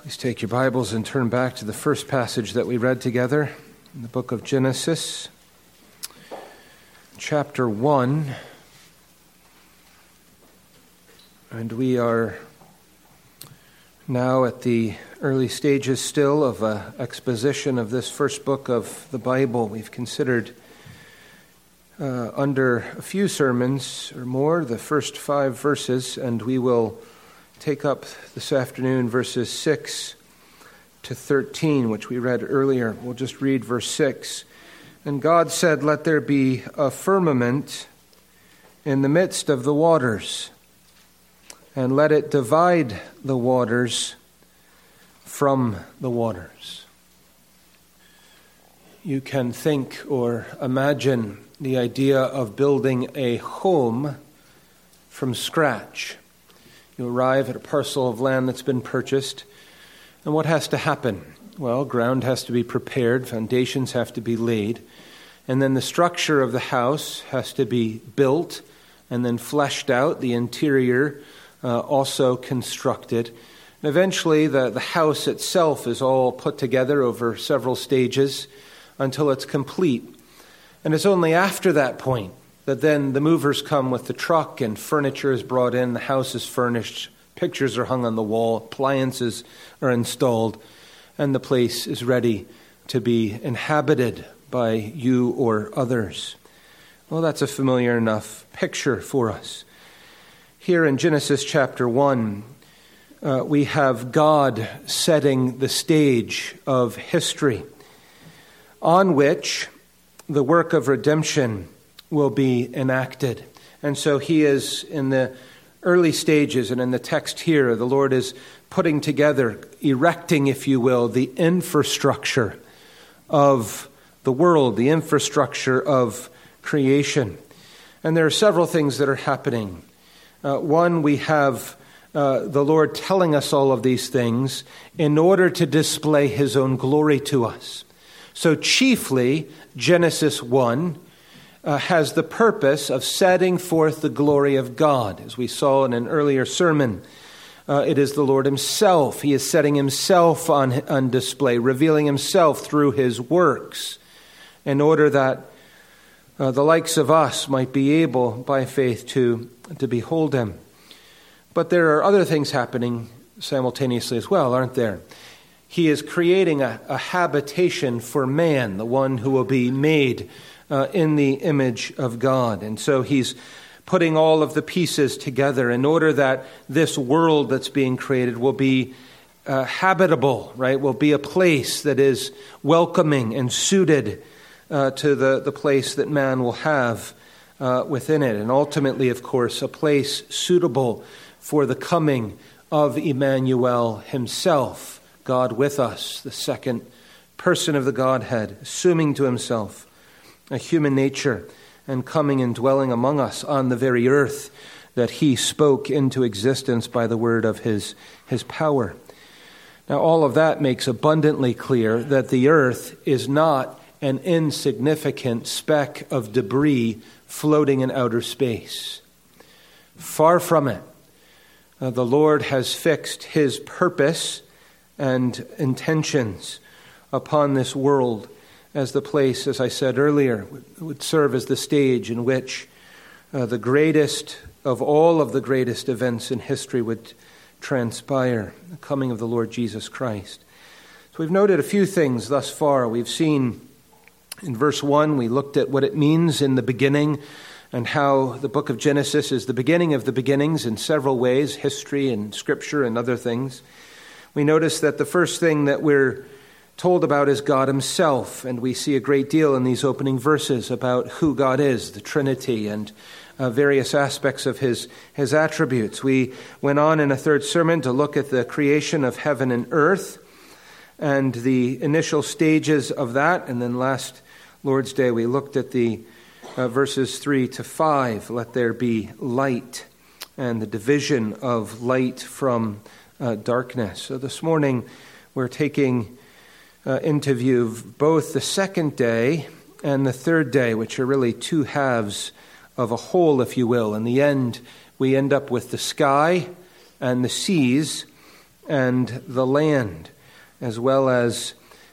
Please take your Bibles and turn back to the first passage that we read together in the book of Genesis, chapter 1. And we are now at the early stages still of an exposition of this first book of the Bible. We've considered under a few sermons or more the first 5 verses, and we will take up this afternoon verses 6 to 13, which we read earlier. We'll just read verse 6. And God said, "Let there be a firmament in the midst of the waters, and let it divide the waters from the waters." You can think or imagine the idea of building a home from scratch. You arrive at a parcel of land that's been purchased, and what has to happen? Well, ground has to be prepared, foundations have to be laid, and then the structure of the house has to be built and then fleshed out, the interior also constructed. And eventually, the house itself is all put together over several stages until it's complete. And it's only after that point that then the movers come with the truck and furniture is brought in, the house is furnished, pictures are hung on the wall, appliances are installed, and the place is ready to be inhabited by you or others. Well, that's a familiar enough picture for us. Here in Genesis chapter 1, we have God setting the stage of history on which the work of redemption will be enacted. And so he is in the early stages, and in the text here, the Lord is putting together, erecting, if you will, the infrastructure of the world, the infrastructure of creation. And there are several things that are happening. One, we have the Lord telling us all of these things in order to display his own glory to us. So chiefly, Genesis 1 has the purpose of setting forth the glory of God. As we saw in an earlier sermon, it is the Lord himself. He is setting himself on display, revealing himself through his works in order that the likes of us might be able, by faith, to behold him. But there are other things happening simultaneously as well, aren't there? He is creating a habitation for man, the one who will be made in the image of God. And so he's putting all of the pieces together in order that this world that's being created will be habitable, right? Will be a place that is welcoming and suited to the place that man will have within it. And ultimately, of course, a place suitable for the coming of Emmanuel himself, God with us, the second person of the Godhead, assuming to himself a human nature and coming and dwelling among us on the very earth that he spoke into existence by the word of his power. Now, all of that makes abundantly clear that the earth is not an insignificant speck of debris floating in outer space. Far from it. The Lord has fixed his purpose and intentions upon this world as the place, as I said earlier, would serve as the stage in which the greatest of all of the greatest events in history would transpire, the coming of the Lord Jesus Christ. So we've noted a few things thus far. We've seen in verse 1, we looked at what it means in the beginning and how the book of Genesis is the beginning of the beginnings in several ways, history and scripture and other things. We noticed that the first thing that we're told about is God himself, and we see a great deal in these opening verses about who God is, the Trinity, and various aspects of his attributes. We went on in a third sermon to look at the creation of heaven and earth and the initial stages of that, and then last Lord's Day we looked at the verses 3 to 5, let there be light, and the division of light from darkness. So this morning we're taking into view both the second day and the third day, which are really two halves of a whole, if you will. In the end, we end up with the sky and the seas and the land, as well as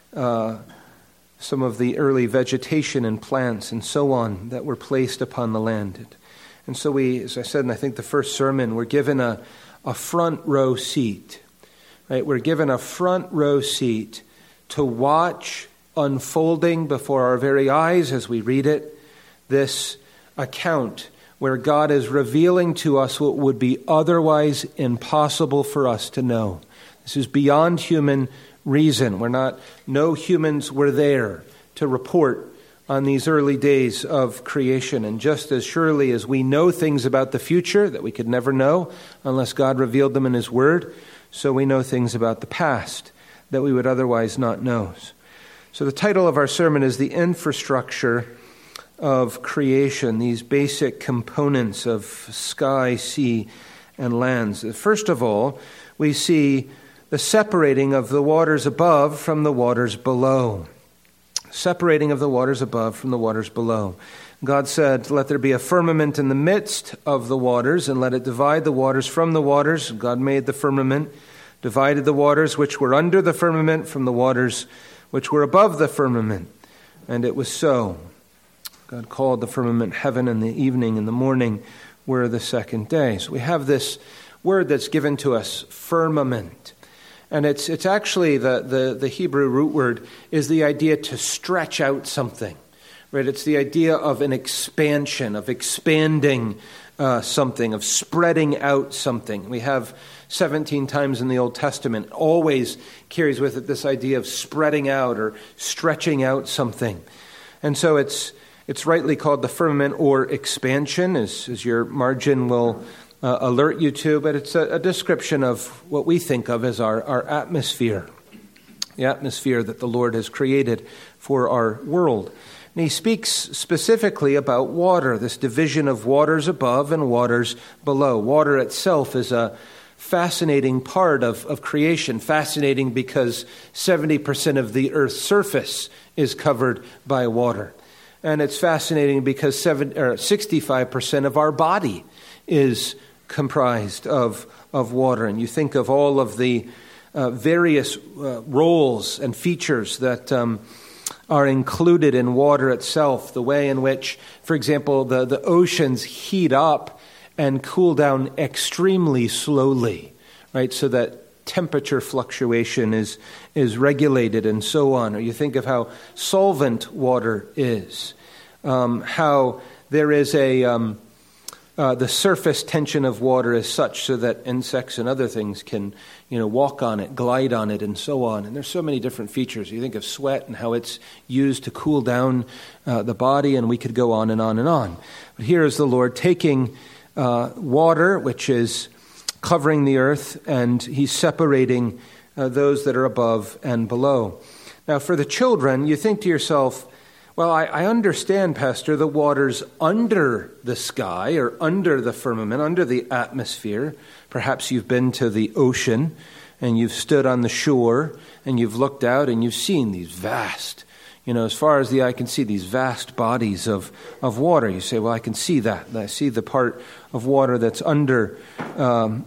some of the early vegetation and plants and so on that were placed upon the land. And so we, as I said in I think the first sermon, we're given a front row seat, right? We're given a front row seat to watch unfolding before our very eyes as we read it, this account where God is revealing to us what would be otherwise impossible for us to know. This is beyond human reason. No humans were there to report on these early days of creation. And just as surely as we know things about the future that we could never know unless God revealed them in His Word, so we know things about the past that we would otherwise not know. So the title of our sermon is The Infrastructure of Creation, these basic components of sky, sea, and lands. First of all, we see the separating of the waters above from the waters below. Separating of the waters above from the waters below. God said, "Let there be a firmament in the midst of the waters, and let it divide the waters from the waters." God made the firmament, divided the waters which were under the firmament from the waters which were above the firmament. And it was so. God called the firmament heaven, and the evening and the morning were the second day. So we have this word that's given to us, firmament. And it's actually, the Hebrew root word is the idea to stretch out something. Right? It's the idea of an expansion, of expanding something, of spreading out something. We have 17 times in the Old Testament, always carries with it this idea of spreading out or stretching out something. And so it's rightly called the firmament or expansion, as your margin will alert you to, but it's a description of what we think of as our atmosphere, the atmosphere that the Lord has created for our world. And he speaks specifically about water, this division of waters above and waters below. Water itself is a fascinating part of creation, fascinating because 70% of the earth's surface is covered by water. And it's fascinating because 65% of our body is comprised of water. And you think of all of the various roles and features that are included in water itself, the way in which, for example, the oceans heat up and cool down extremely slowly, right? So that temperature fluctuation is regulated and so on. Or you think of how solvent water is, how there is the surface tension of water is such so that insects and other things can, walk on it, glide on it, and so on. And there's so many different features. You think of sweat and how it's used to cool down the body, and we could go on and on and on. But here is the Lord taking water, which is covering the earth, and He's separating those that are above and below. Now, for the children, you think to yourself, well, I understand, Pastor, the waters under the sky or under the firmament, under the atmosphere. Perhaps you've been to the ocean and you've stood on the shore and you've looked out and you've seen these vast, as far as the eye can see, these vast bodies of water. You say, well, I can see that. I see the part of water that's on the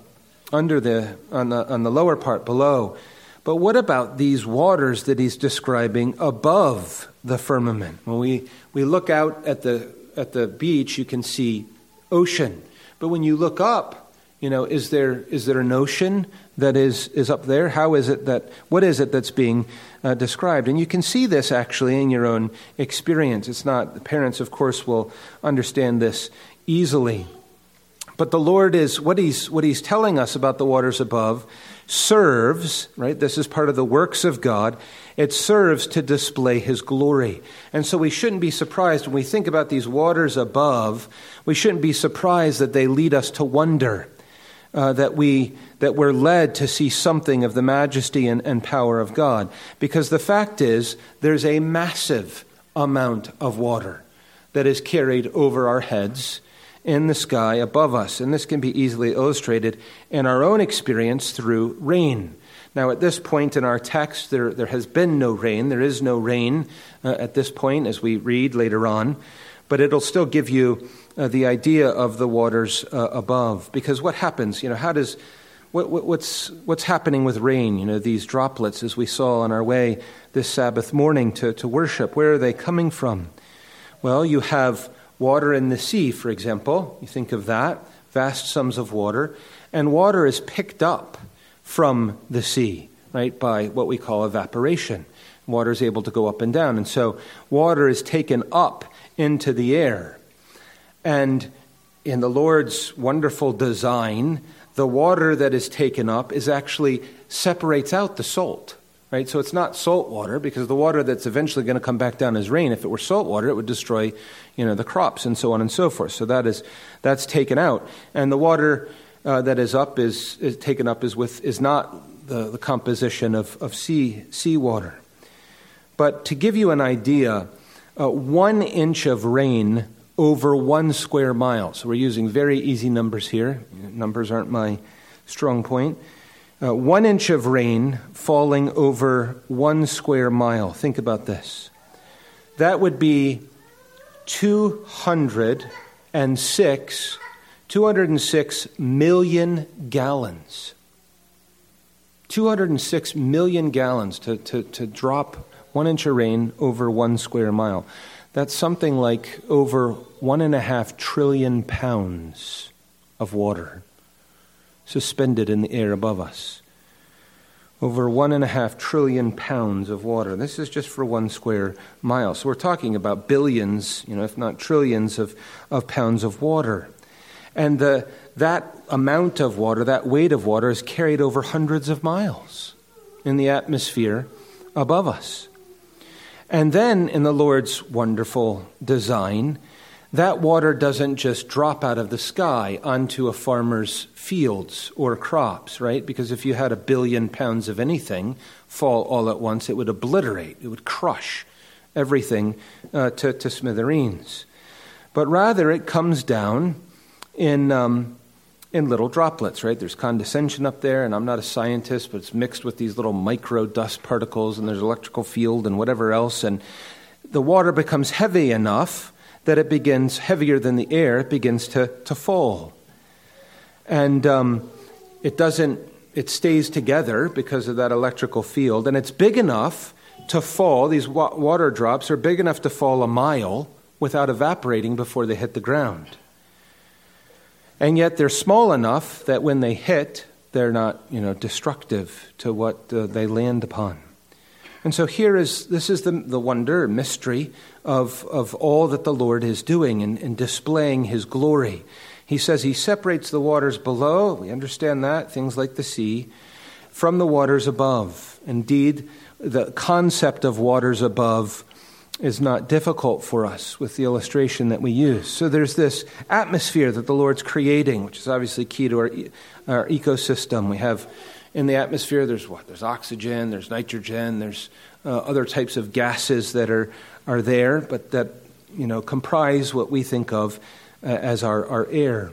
lower part below. But what about these waters that he's describing above the firmament? When we look out at the beach, you can see ocean. But when you look up, is there an ocean that is up there? What is it that's being described? And you can see this actually in your own experience. The parents, of course, will understand this easily. But the Lord is, what he's telling us about the waters above serves, right? This is part of the works of God. It serves to display His glory. And so we shouldn't be surprised when we think about these waters above, we shouldn't be surprised that they lead us to wonder, that we're led to see something of the majesty and power of God. Because the fact is, there's a massive amount of water that is carried over our heads in the sky above us. And this can be easily illustrated in our own experience through rain. Now, at this point in our text, there has been no rain. There is no rain at this point as we read later on. But it'll still give you the idea of the waters above. Because what happens? what's happening with rain? These droplets, as we saw on our way this Sabbath morning to worship, where are they coming from? Well, you have water in the sea, for example. You think of that, vast sums of water. And water is picked up from the sea, right, by what we call evaporation. Water is able to go up and down. And so water is taken up into the air. And in the Lord's wonderful design, the water that is taken up actually separates out the salt, right? So it's not salt water, because the water that's eventually going to come back down as rain, if it were salt water, it would destroy, the crops and so on and so forth. So that's taken out. And the water that is up is taken up is not the composition of sea water. But to give you an idea, 1 inch of rain over 1 square mile. So we're using very easy numbers here. Numbers aren't my strong point. 1 inch of rain falling over 1 square mile. Think about this. That would be 206 million gallons. 206 million gallons to drop 1 inch of rain over 1 square mile. That's something like over 1.5 trillion pounds of water suspended in the air above us. Over 1.5 trillion pounds of water. This is just for 1 square mile. So we're talking about billions, if not trillions of pounds of water. And that amount of water, that weight of water, is carried over hundreds of miles in the atmosphere above us. And then, in the Lord's wonderful design, that water doesn't just drop out of the sky onto a farmer's fields or crops, right? Because if you had 1 billion pounds of anything fall all at once, it would obliterate, it would crush everything to smithereens. But rather, it comes down in little droplets, right? There's condensation up there, and I'm not a scientist, but it's mixed with these little micro dust particles, and there's electrical field and whatever else, and the water becomes heavy enough that it begins, heavier than the air, it begins to fall. And it stays together because of that electrical field, and it's big enough to fall, these water drops are big enough to fall a mile without evaporating before they hit the ground. And yet they're small enough that when they hit, they're not, destructive to what they land upon. And so this is the wonder, mystery of all that the Lord is doing in displaying His glory. He says He separates the waters below, we understand that, things like the sea, from the waters above. Indeed, the concept of waters above is not difficult for us with the illustration that we use. So there's this atmosphere that the Lord's creating, which is obviously key to our ecosystem. We have in the atmosphere, there's oxygen, there's nitrogen, there's other types of gases that are there, but that comprise what we think of as our air.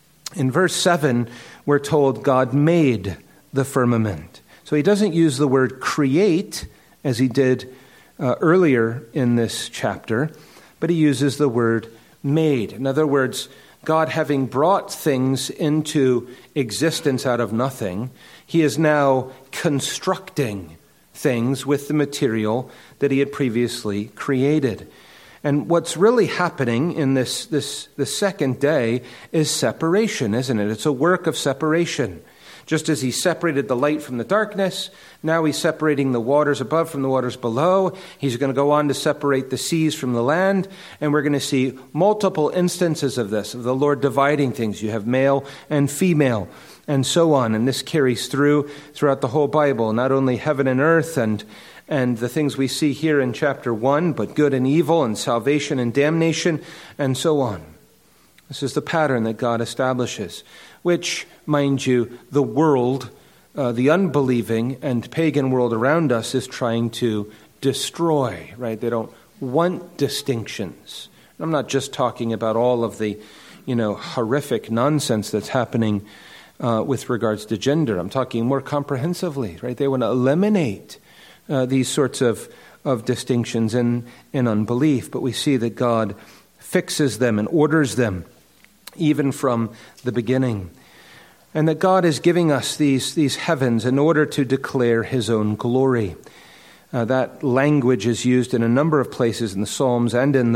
In verse 7, we're told God made the firmament. So He doesn't use the word create as He did earlier in this chapter, but He uses the word made. In other words, God having brought things into existence out of nothing, He is now constructing things with the material that He had previously created. And what's really happening in this second day is separation, isn't it? It's a work of separation. Just as He separated the light from the darkness, now He's separating the waters above from the waters below. He's going to go on to separate the seas from the land. And we're going to see multiple instances of this, of the Lord dividing things. You have male and female and so on. And this carries throughout the whole Bible, not only heaven and earth and the things we see here in chapter 1, but good and evil and salvation and damnation and so on. This is the pattern that God establishes, which, mind you, the world, the unbelieving and pagan world around us is trying to destroy, right? They don't want distinctions. I'm not just talking about all of the, horrific nonsense that's happening with regards to gender. I'm talking more comprehensively, right? They want to eliminate these sorts of distinctions in unbelief, but we see that God fixes them and orders them even from the beginning. and that God is giving us these heavens in order to declare his own glory. That language is used in a number of places in the Psalms and in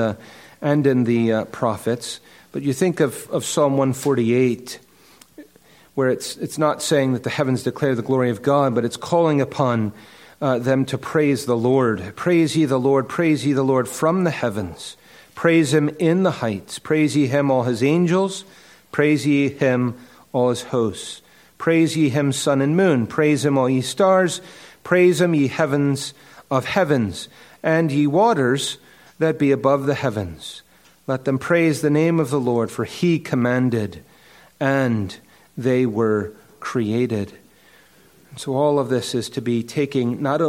the prophets. But you think of Psalm 148, where it's not saying that the heavens declare the glory of God, but it's calling upon them to praise the Lord. Praise ye the Lord from the heavens. Praise him in the heights. Praise ye him, all his angels. Praise ye him, all his hosts. Praise ye him, sun and moon. Praise him, all ye stars. Praise him, ye heavens of heavens, and ye waters that be above the heavens. Let them praise the name of the Lord, for he commanded, and they were created. And so all of this is to be taking, not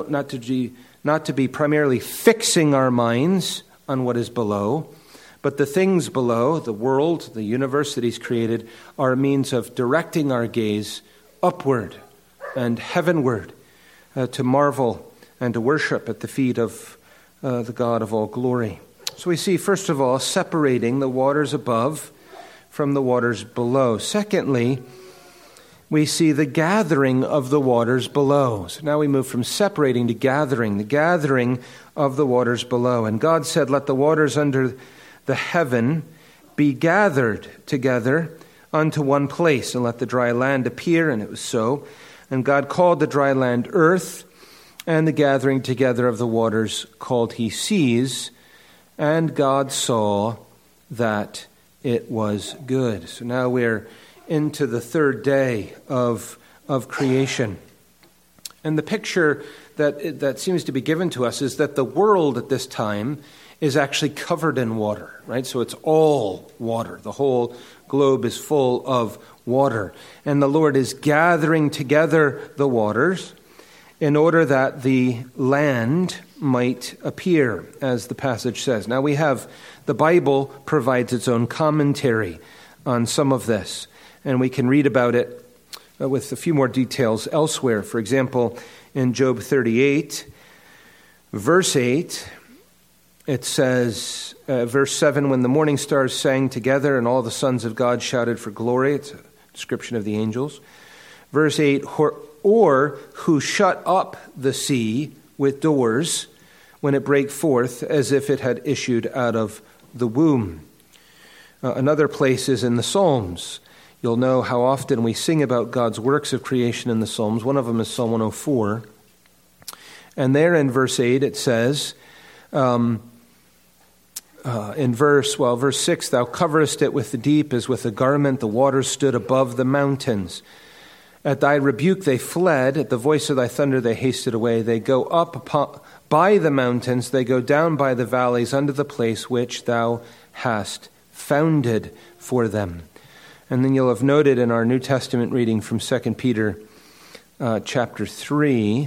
to be primarily fixing our minds on what is below, but the things below, the world, the universe that he's created, are a means of directing our gaze upward and heavenward to marvel and to worship at the feet of the God of all glory. So we see, first of all, separating the waters above from the waters below. Secondly, we see the gathering of the waters below. So now we move from separating to gathering, the gathering of the waters below. And God said, let the waters under the heaven be gathered together unto one place, and let the dry land appear. And it was so. And God called the dry land earth, and the gathering together of the waters called he seas. And God saw that it was good. So now we're into the third day of creation. And the picture that seems to be given to us is that the world at this time is actually covered in water, right? So it's all water. The whole globe is full of water. And the Lord is gathering together the waters in order that the land might appear, as the passage says. Now the Bible provides its own commentary on some of this, and we can read about it with a few more details elsewhere. For example, in Job 38, verse 8, it says, verse 7, when the morning stars sang together and all the sons of God shouted for glory. It's a description of the angels. Verse 8, or who shut up the sea with doors when it brake forth as if it had issued out of the womb. Another place is in the Psalms. You'll know how often we sing about God's works of creation in the Psalms. One of them is Psalm 104. And there in verse 8 it says, in verse 6, thou coverest it with the deep as with a garment, the waters stood above the mountains. At thy rebuke they fled, at the voice of thy thunder they hasted away. They go up by the mountains, they go down by the valleys unto the place which thou hast founded for them. And then you'll have noted in our New Testament reading from 2 Peter chapter 3,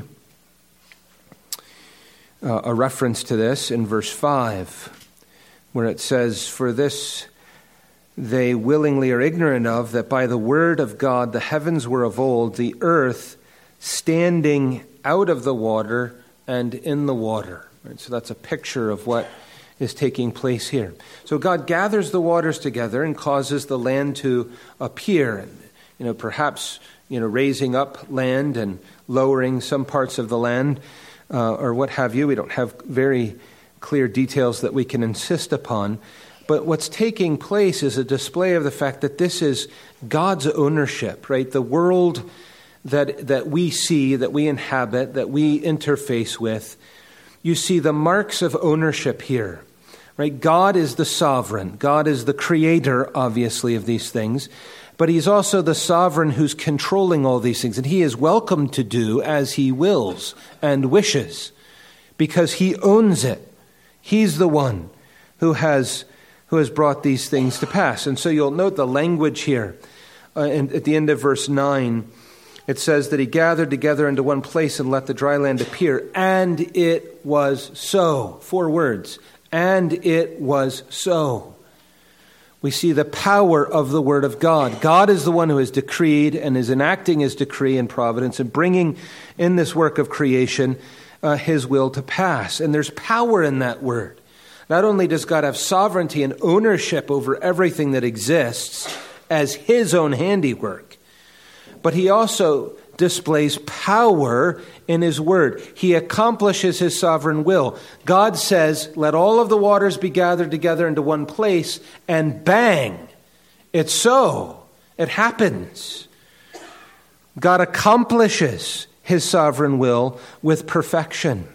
a reference to this in verse 5, where it says, for this they willingly are ignorant of, that by the word of God the heavens were of old, the earth standing out of the water and in the water. Right? So that's a picture of what is taking place here. So God gathers the waters together and causes the land to appear. Perhaps raising up land and lowering some parts of the land, or what have you. We don't have very clear details that we can insist upon. But what's taking place is a display of the fact that this is God's ownership, right? The world that we see, that we inhabit, that we interface with. You see the marks of ownership here, right? God is the sovereign. God is the creator, obviously, of these things. But he's also the sovereign who's controlling all these things. And he is welcome to do as he wills and wishes, because he owns it. He's the one who has brought these things to pass. And so you'll note the language here. At the end of verse 9, it says that he gathered together into one place and let the dry land appear. And it was so. 4 words. And it was so. We see the power of the word of God. God is the one who has decreed and is enacting his decree and providence and bringing in this work of creation his will to pass. And there's power in that word. Not only does God have sovereignty and ownership over everything that exists as his own handiwork, but he also displays power in his word. He accomplishes his sovereign will. God says, let all of the waters be gathered together into one place, and bang, it's so. It happens. God accomplishes his sovereign will with perfection.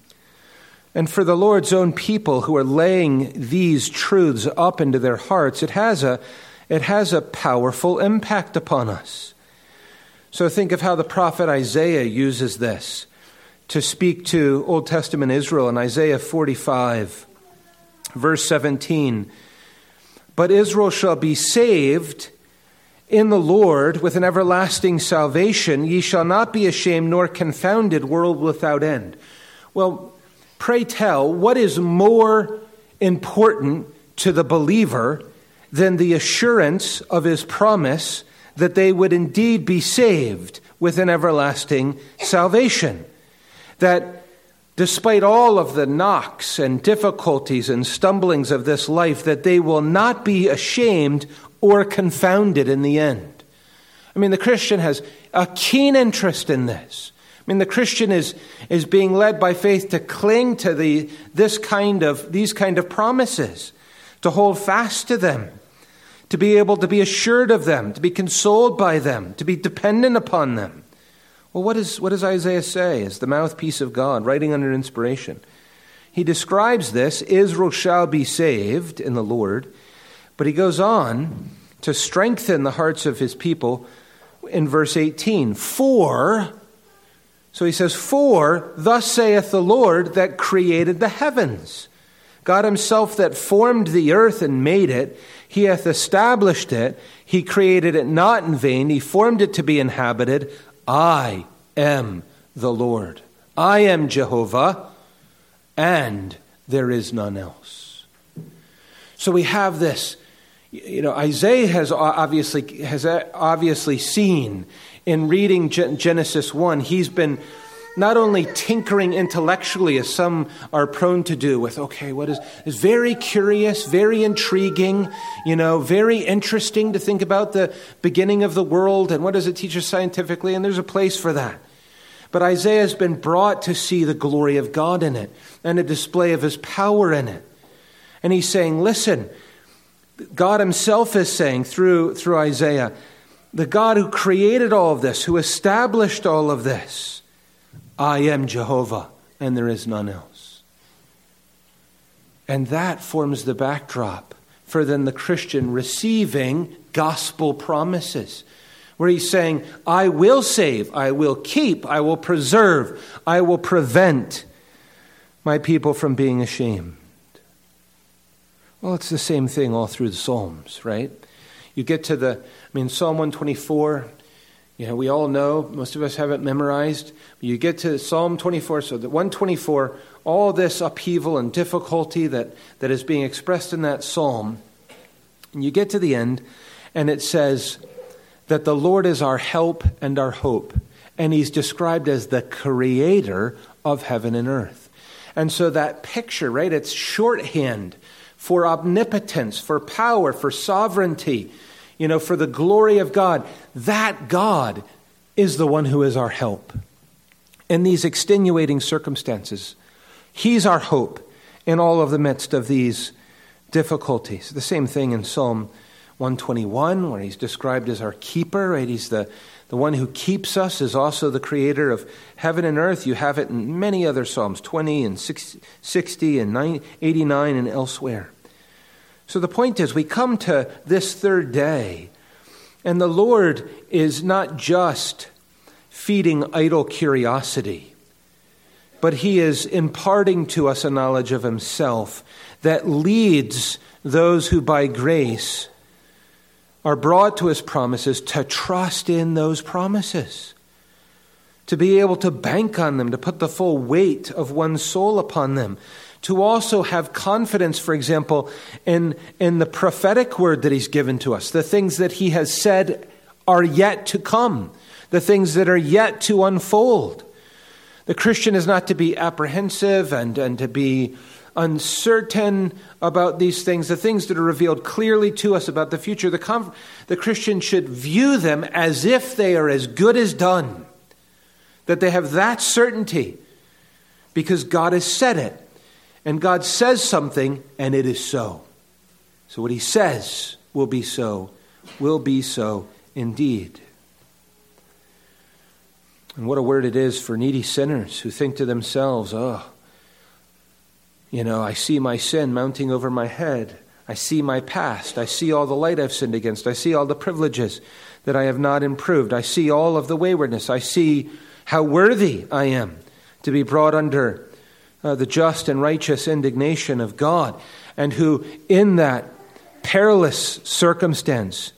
And for the Lord's own people who are laying these truths up into their hearts, it has a powerful impact upon us. So think of how the prophet Isaiah uses this to speak to Old Testament Israel in Isaiah 45, verse 17. But Israel shall be saved in the Lord with an everlasting salvation. Ye shall not be ashamed nor confounded, world without end. Well, pray tell, what is more important to the believer than the assurance of his promise that they would indeed be saved with an everlasting salvation? That despite all of the knocks and difficulties and stumblings of this life, that they will not be ashamed or confounded in the end. I mean, the Christian has a keen interest in this. I mean, the Christian is being led by faith to cling to these kind of promises, to hold fast to them, to be able to be assured of them, to be consoled by them, to be dependent upon them. Well, what does Isaiah say as the mouthpiece of God, writing under inspiration? He describes this, Israel shall be saved in the Lord, but he goes on to strengthen the hearts of his people in verse 18. So he says, for thus saith the Lord that created the heavens. God himself that formed the earth and made it, he hath established it. He created it not in vain. He formed it to be inhabited. I am the Lord. I am Jehovah, and there is none else. So we have this. Isaiah has obviously seen in reading Genesis 1, he's been not only tinkering intellectually, as some are prone to do, with, what is very curious, very intriguing, very interesting to think about the beginning of the world and what does it teach us scientifically, and there's a place for that. But Isaiah has been brought to see the glory of God in it and a display of his power in it. And he's saying, listen, God himself is saying through Isaiah, the God who created all of this, who established all of this, I am Jehovah, and there is none else. And that forms the backdrop for then the Christian receiving gospel promises, where he's saying, I will save, I will keep, I will preserve, I will prevent my people from being ashamed. Well, it's the same thing all through the Psalms, right? You get to Psalm 124, we all know, most of us have it memorized. You get to Psalm 24, so the 124, all this upheaval and difficulty that is being expressed in that psalm. And you get to the end, and it says that the Lord is our help and our hope. And he's described as the creator of heaven and earth. And so that picture, right, it's shorthand for omnipotence, for power, for sovereignty, for the glory of God. That God is the one who is our help. In these extenuating circumstances, he's our hope in all of the midst of these difficulties. The same thing in Psalm 121, where he's described as our keeper, right? He's the one who keeps us, is also the creator of heaven and earth. You have it in many other Psalms, 20 and 60 and 89 and elsewhere. So the point is, we come to this third day, and the Lord is not just feeding idle curiosity, but he is imparting to us a knowledge of himself that leads those who by grace are brought to his promises to trust in those promises, to be able to bank on them, to put the full weight of one's soul upon them, to also have confidence, for example, in the prophetic word that he's given to us, the things that he has said are yet to come, the things that are yet to unfold. The Christian is not to be apprehensive and to be uncertain about these things, the things that are revealed clearly to us about the future, the Christian should view them as if they are as good as done, that they have that certainty because God has said it. And God says something, and it is so. So what he says will be so indeed. And what a word it is for needy sinners who think to themselves, I see my sin mounting over my head. I see my past. I see all the light I've sinned against. I see all the privileges that I have not improved. I see all of the waywardness. I see how worthy I am to be brought under the just and righteous indignation of God, and who in that perilous circumstance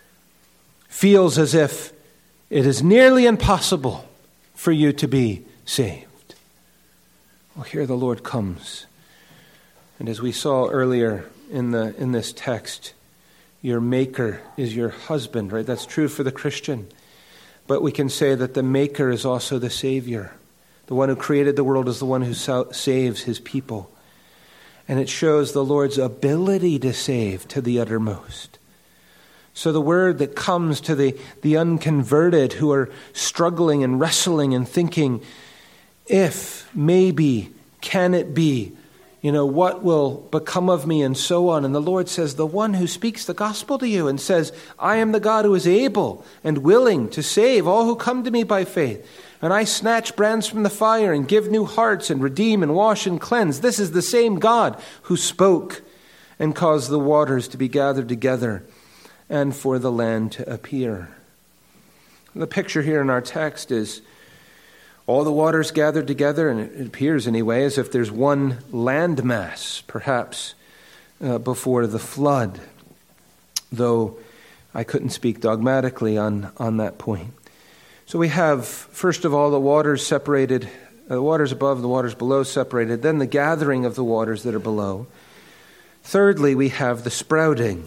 feels as if it is nearly impossible for you to be saved. Well, here the Lord comes. And as we saw earlier in this text, your Maker is your husband, right? That's true for the Christian. But we can say that the Maker is also the Savior. The one who created the world is the one who saves his people. And it shows the Lord's ability to save to the uttermost. So the word that comes to the unconverted who are struggling and wrestling and thinking, if, maybe, can it be, what will become of me and so on. And the Lord says, the one who speaks the gospel to you and says, I am the God who is able and willing to save all who come to me by faith. And I snatch brands from the fire and give new hearts and redeem and wash and cleanse. This is the same God who spoke and caused the waters to be gathered together and for the land to appear. The picture here in our text is all the waters gathered together, and it appears anyway as if there's one landmass, perhaps before the flood, though I couldn't speak dogmatically on that point. So we have, first of all, the waters separated, the waters above, the waters below separated, then the gathering of the waters that are below. Thirdly, we have the sprouting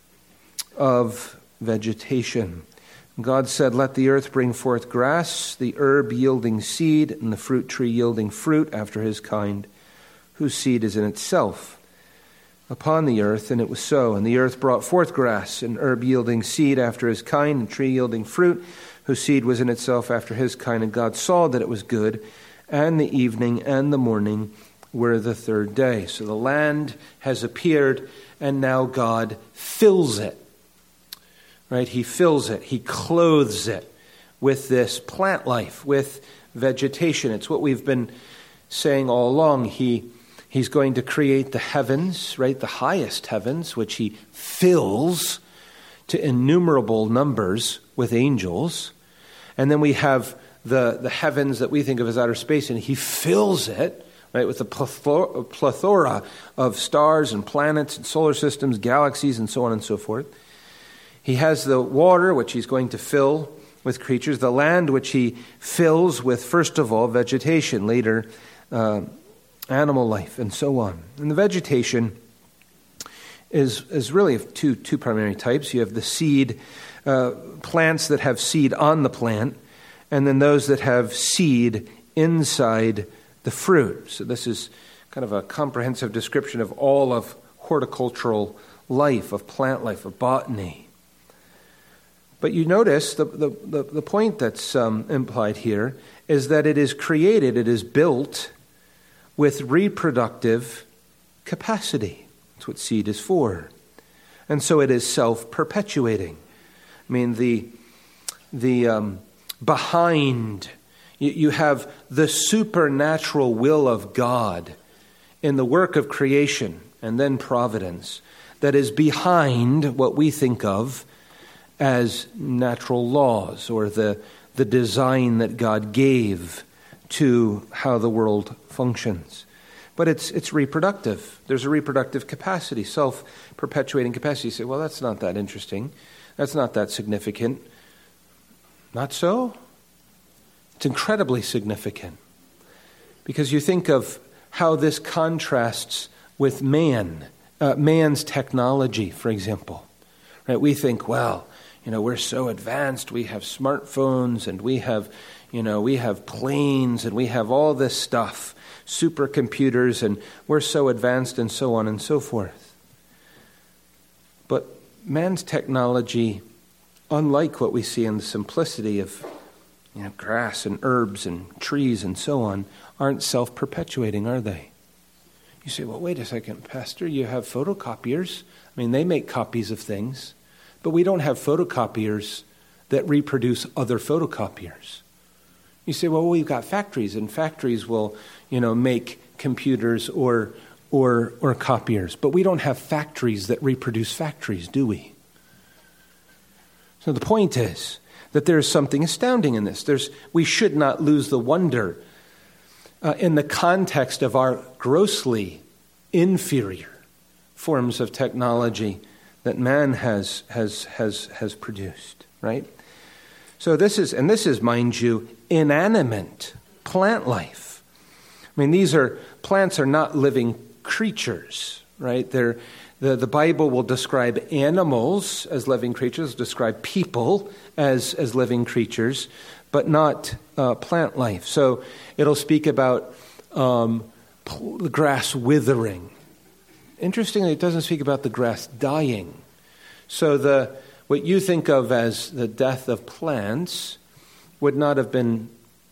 of vegetation. God said, let the earth bring forth grass, the herb yielding seed, and the fruit tree yielding fruit after his kind, whose seed is in itself upon the earth. And it was so. And the earth brought forth grass, and herb yielding seed after his kind, and tree yielding fruit, whose seed was in itself after his kind. And God saw that it was good, and the evening and the morning were the third day. So the land has appeared, and now God fills it. Right? He fills it. He clothes it with this plant life, with vegetation. It's what we've been saying all along. He's going to create the heavens, right? The highest heavens, which he fills to innumerable numbers with angels. And then we have the heavens that we think of as outer space, and he fills it, right, with a plethora of stars and planets and solar systems, galaxies, and so on and so forth. He has the water, which he's going to fill with creatures, the land, which he fills with, first of all, vegetation, later animal life, and so on. And the vegetation is really of two primary types. You have the seed, plants that have seed on the plant, and then those that have seed inside the fruit. So this is kind of a comprehensive description of all of horticultural life, of plant life, of botany. But you notice the point that's implied here is that it is created, it is built with reproductive capacity. That's what seed is for. And so it is self-perpetuating. I mean, the behind, you have the supernatural will of God in the work of creation and then providence that is behind what we think of as natural laws or the design that God gave to how the world functions. But it's reproductive. There's a reproductive capacity, self-perpetuating capacity. You say, well, that's not that interesting. That's not that significant. Not so? It's incredibly significant. Because you think of how this contrasts with man's technology, for example. Right? We think, well, we're so advanced. We have smartphones and we have planes and we have all this stuff, supercomputers, and we're so advanced and so on and so forth. But man's technology, unlike what we see in the simplicity of grass and herbs and trees and so on, aren't self-perpetuating, are they? You say, well, wait a second, Pastor, you have photocopiers. I mean, they make copies of things, but we don't have photocopiers that reproduce other photocopiers. You say, well, we've got factories, and factories will, make computers or copiers, but we don't have factories that reproduce factories, do we? So the point is that there is something astounding in this. We should not lose the wonder in the context of our grossly inferior forms of technology that man has produced, right? So this is, mind you, inanimate plant life. I mean, plants are not living creatures, right? The Bible will describe animals as living creatures, describe people as living creatures, but not plant life. So it'll speak about the grass withering. Interestingly, it doesn't speak about the grass dying. So what you think of as the death of plants would not have been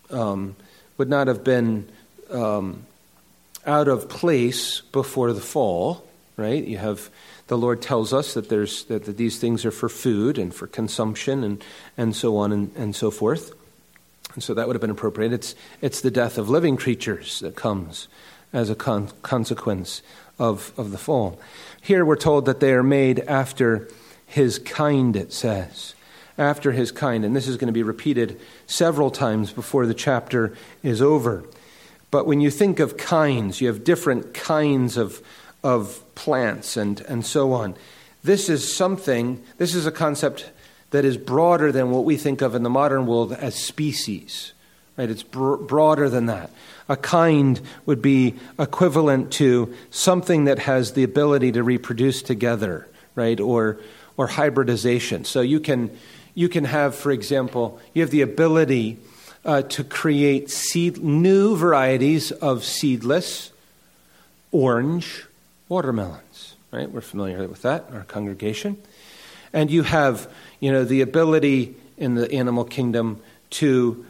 out of place before the fall, right? You have the Lord tells us that that these things are for food and for consumption and so on and so forth. And so that would have been appropriate. It's the death of living creatures that comes as a consequence of the fall. Here we're told that they are made after his kind, it says. After his kind. And this is going to be repeated several times before the chapter is over. But when you think of kinds, you have different kinds of plants and so on. This is a concept that is broader than what we think of in the modern world as species. Right? It's broader than that. A kind would be equivalent to something that has the ability to reproduce together, right? Or hybridization. So you can have, for example, you have the ability to create new varieties of seedless orange watermelons, right? We're familiar with that in our congregation. And you have, the ability in the animal kingdom to,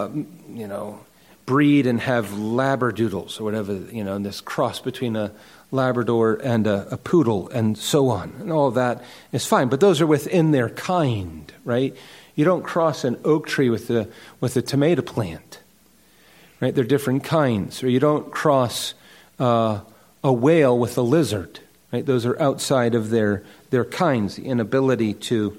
breed and have labradoodles or whatever, this cross between a Labrador and a poodle and so on. And all of that is fine. But those are within their kind, right? You don't cross an oak tree with a tomato plant, right? They're different kinds. Or you don't cross a whale with a lizard, right? Those are outside of their kinds, the inability to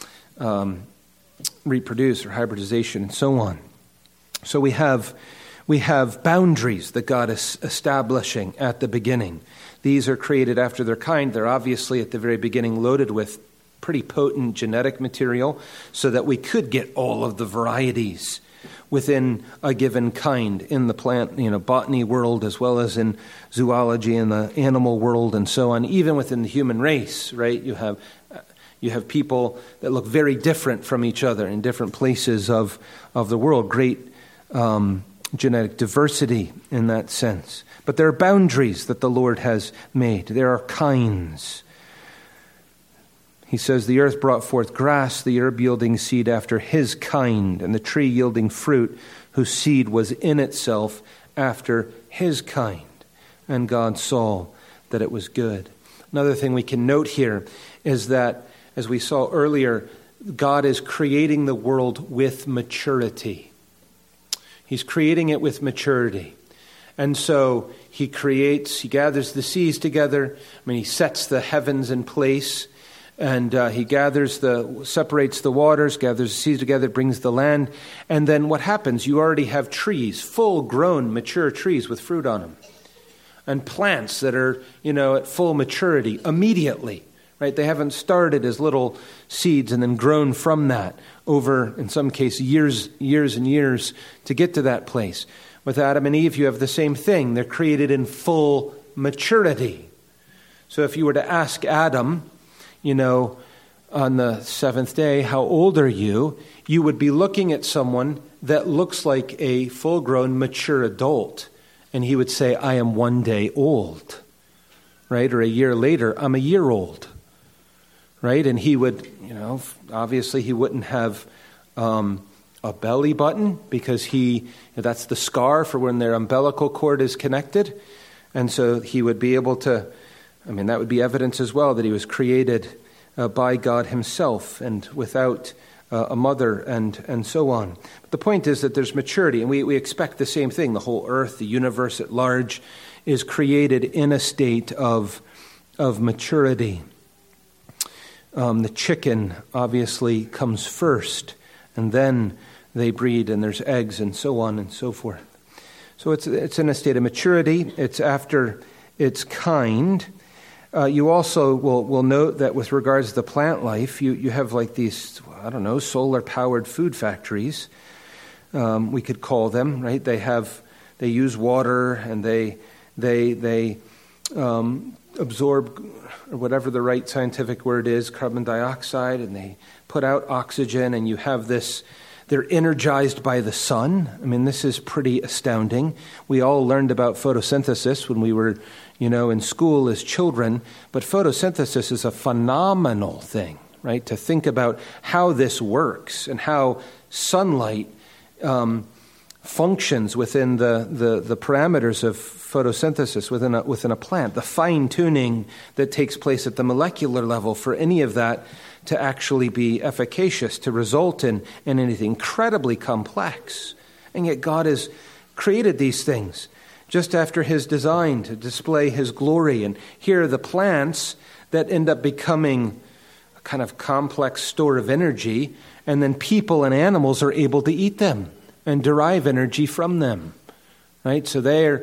reproduce or hybridization and so on. So we have boundaries that God is establishing at the beginning. These are created after their kind. They're obviously at the very beginning loaded with pretty potent genetic material so that we could get all of the varieties within a given kind in the plant, botany world as well as in zoology and the animal world and so on. Even within the human race, right? You have people that look very different from each other in different places of the world. Great genetic diversity in that sense. But there are boundaries that the Lord has made. There are kinds. He says, the earth brought forth grass, the herb yielding seed after his kind, and the tree yielding fruit, whose seed was in itself after his kind. And God saw that it was good. Another thing we can note here is that, as we saw earlier, God is creating the world with maturity. He's creating it with maturity. And so he gathers the seas together. He sets the heavens in place. And he separates the waters, gathers the seas together, brings the land. And then what happens? You already have trees, full-grown, mature trees with fruit on them. And plants that are, at full maturity immediately. Right? They haven't started as little seeds and then grown from that over, in some case, years and years to get to that place. With Adam and Eve, you have the same thing. They're created in full maturity. So if you were to ask Adam, on the seventh day, how old are you? You would be looking at someone that looks like a full-grown, mature adult. And he would say, I am 1 day old, right? Or a year later, I'm a year old, right? And he would, obviously he wouldn't have a belly button because that's the scar for when their umbilical cord is connected. And so he would be able to, that would be evidence as well that he was created by God himself and without a mother and so on. But the point is that there's maturity, and we expect the same thing. The whole earth, the universe at large, is created in a state of maturity. The chicken obviously comes first, and then they breed, and there's eggs, and so on and so forth. So it's in a state of maturity. It's after its kind. You also will note that with regards to the plant life, you have like these, solar-powered food factories, we could call them, right? They use water, and they absorb, or whatever the right scientific word is, carbon dioxide, and they put out oxygen, and you have this. They're energized by the sun. This is pretty astounding. We all learned about photosynthesis when we were, in school as children. But photosynthesis is a phenomenal thing, right? To think about how this works and how sunlight functions within the parameters of photosynthesis within a plant. The fine-tuning that takes place at the molecular level for any of that to actually be efficacious, to result in anything incredibly complex. And yet God has created these things just after his design to display his glory. And here are the plants that end up becoming a kind of complex store of energy, and then people and animals are able to eat them and derive energy from them. Right? So they're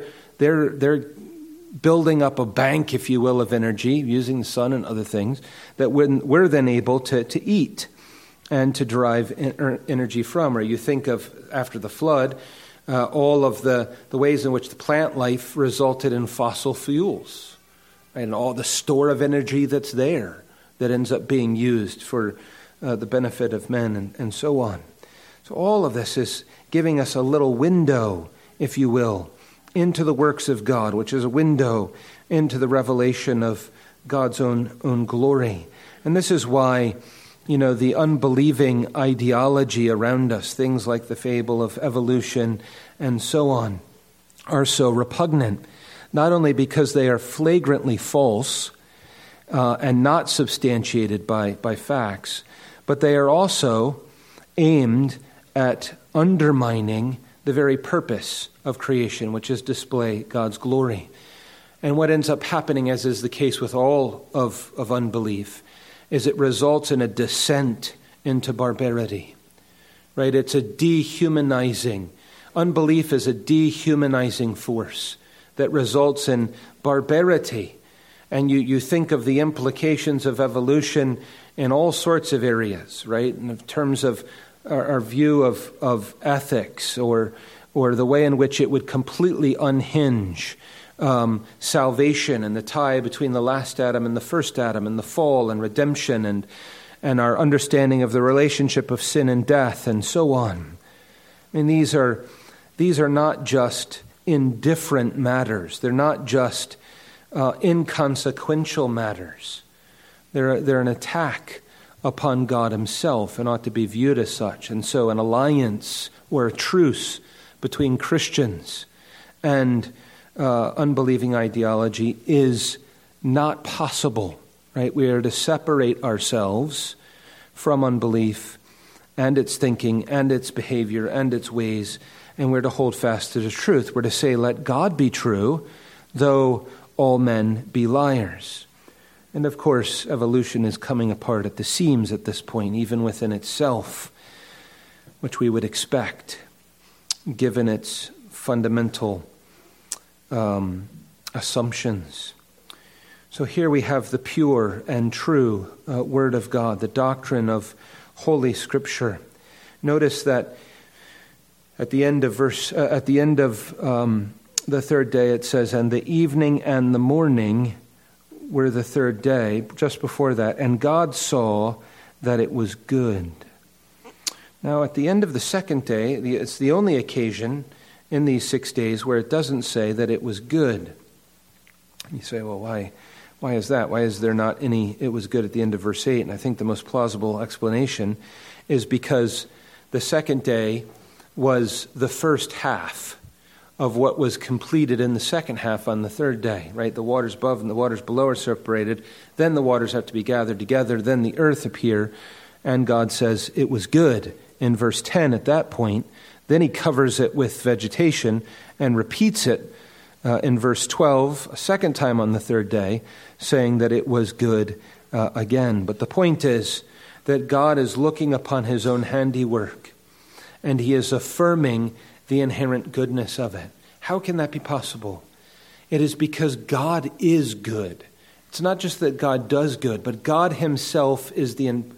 building up a bank, if you will, of energy, using the sun and other things, that we're then able to eat and to derive energy from. Or you think of, after the flood, all of the ways in which the plant life resulted in fossil fuels, right? And all the store of energy that's there that ends up being used for the benefit of men and so on. So all of this is giving us a little window, if you will, into the works of God, which is a window into the revelation of God's own glory. And this is why, the unbelieving ideology around us, things like the fable of evolution and so on, are so repugnant. Not only because they are flagrantly false and not substantiated by facts, but they are also aimed at undermining the very purpose of creation, which is display God's glory. And what ends up happening, as is the case with all of unbelief, is it results in a descent into barbarity. Right? It's a dehumanizing. Unbelief is a dehumanizing force that results in barbarity. And you think of the implications of evolution in all sorts of areas, right? In terms of our view of ethics, or the way in which it would completely unhinge salvation and the tie between the last Adam and the first Adam, and the fall and redemption, and our understanding of the relationship of sin and death, and so on. These are not just indifferent matters. They're not just inconsequential matters. They're an attack upon God himself, and ought to be viewed as such. And so an alliance or a truce between Christians and unbelieving ideology is not possible, right? We are to separate ourselves from unbelief and its thinking and its behavior and its ways, and we're to hold fast to the truth. We're to say, let God be true, though all men be liars. And of course, evolution is coming apart at the seams at this point, even within itself, which we would expect, given its fundamental assumptions. So here we have the pure and true Word of God, the doctrine of Holy Scripture. Notice that at the end of the third day it says, and the evening and the morning were the third day. Just before that, and God saw that it was good. Now, at the end of the second day, it's the only occasion in these 6 days where it doesn't say that it was good. You say, well, why is that? Why is there not any, it was good at the end of verse 8? And I think the most plausible explanation is because the second day was the first half of what was completed in the second half on the third day, right? The waters above and the waters below are separated. Then the waters have to be gathered together. Then the earth appear. And God says it was good in verse 10 at that point. Then he covers it with vegetation and repeats it in verse 12 a second time on the third day, saying that it was good again. But the point is that God is looking upon his own handiwork, and he is affirming the inherent goodness of it. How can that be possible? It is because God is good. It's not just that God does good, but God himself is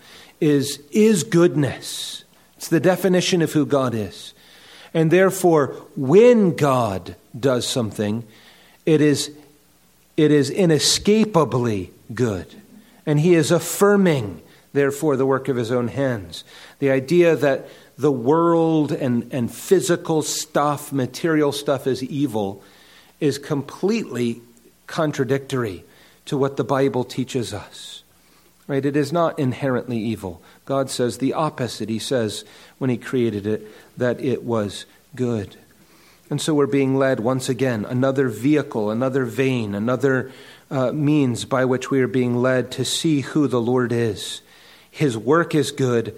goodness. It's the definition of who God is. And therefore, when God does something, it is inescapably good. And he is affirming, therefore, the work of his own hands. The idea that the world and physical stuff, material stuff is evil, is completely contradictory to what the Bible teaches us. Right? It is not inherently evil. God says the opposite. He says when he created it that it was good. And so we're being led once again, another vehicle, another vein, another means by which we are being led to see who the Lord is. His work is good.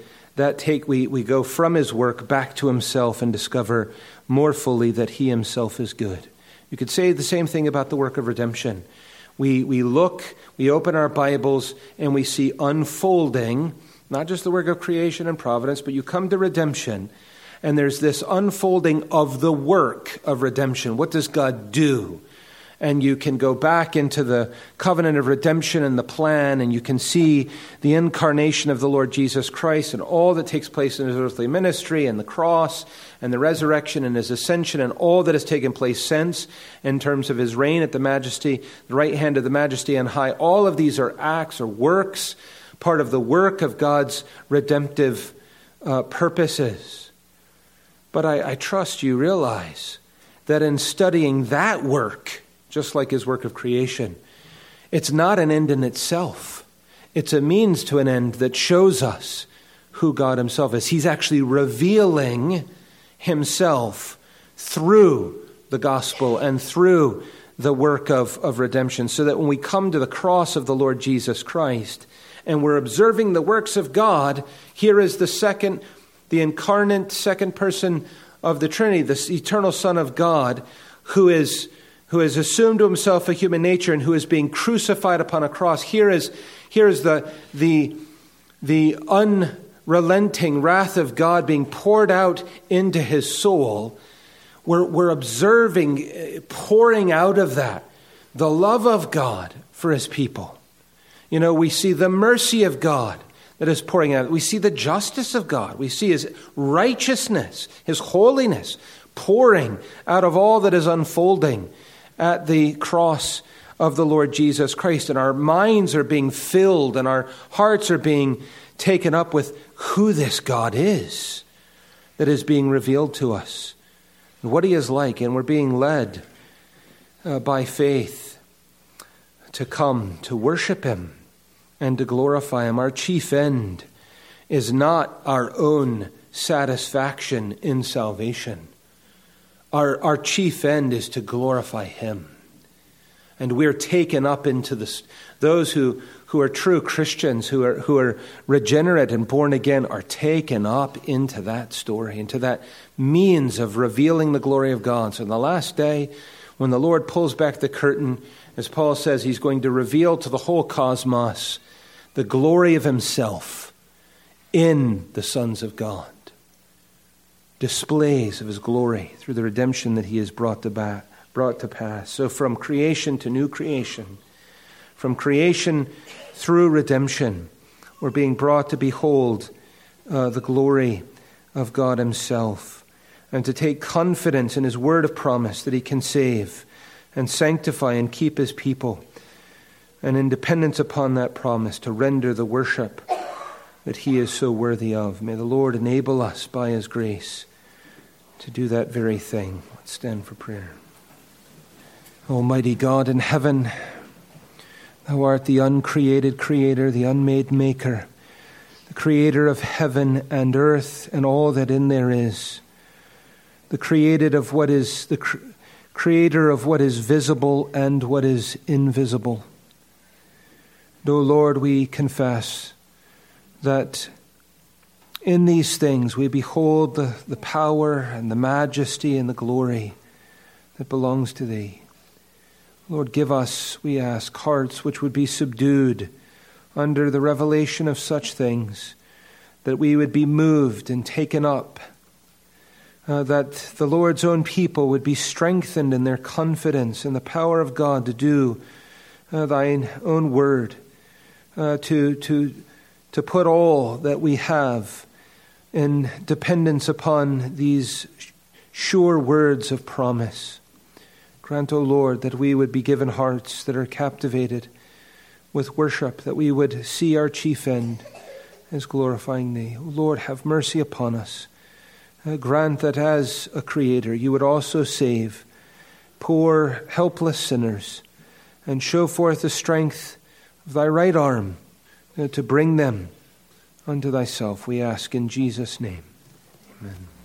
We go from his work back to himself and discover more fully that he himself is good. You could say the same thing about the work of redemption. We open our Bibles, and we see unfolding, not just the work of creation and providence, but you come to redemption, and there's this unfolding of the work of redemption. What does God do? And you can go back into the covenant of redemption and the plan, and you can see the incarnation of the Lord Jesus Christ and all that takes place in his earthly ministry and the cross and the resurrection and his ascension and all that has taken place since in terms of his reign at the majesty, the right hand of the majesty on high. All of these are acts or works, part of the work of God's redemptive purposes. But I trust you realize that in studying that work, just like his work of creation, it's not an end in itself. It's a means to an end that shows us who God himself is. He's actually revealing himself through the gospel and through the work of redemption, so that when we come to the cross of the Lord Jesus Christ and we're observing the works of God, here is the incarnate second person of the Trinity, the eternal Son of God, who has assumed to himself a human nature and who is being crucified upon a cross. Here is the unrelenting wrath of God being poured out into his soul. We're observing, pouring out of that, the love of God for his people. We see the mercy of God that is pouring out. We see the justice of God. We see his righteousness, his holiness pouring out of all that is unfolding at the cross of the Lord Jesus Christ. And our minds are being filled and our hearts are being taken up with who this God is that is being revealed to us and what he is like. And we're being led by faith to come to worship him and to glorify him. Our chief end is not our own satisfaction in salvation. Our chief end is to glorify him. And we're taken up into those who are true Christians, who are regenerate and born again, are taken up into that story, into that means of revealing the glory of God. So in the last day, when the Lord pulls back the curtain, as Paul says, he's going to reveal to the whole cosmos the glory of himself in the sons of God. Displays of his glory through the redemption that he has brought to pass. So from creation to new creation, from creation through redemption, we're being brought to behold the glory of God himself, and to take confidence in his word of promise that he can save and sanctify and keep his people, and in dependence upon that promise to render the worship that he is so worthy of. May the Lord enable us by his grace to do that very thing. Let's stand for prayer. Almighty God in heaven, thou art the uncreated creator, the unmade maker, the creator of heaven and earth and all that in there is, the creator of what is visible and what is invisible. O Lord, we confess that in these things we behold the power and the majesty and the glory that belongs to thee. Lord, give us, we ask, hearts which would be subdued under the revelation of such things, that we would be moved and taken up, that the Lord's own people would be strengthened in their confidence in the power of God to do thine own word, to put all that we have in dependence upon these sure words of promise. Grant, O Lord, that we would be given hearts that are captivated with worship, that we would see our chief end as glorifying thee. O Lord, have mercy upon us. Grant that as a creator you would also save poor, helpless sinners and show forth the strength of thy right arm to bring them unto thyself. We ask in Jesus' name. Amen.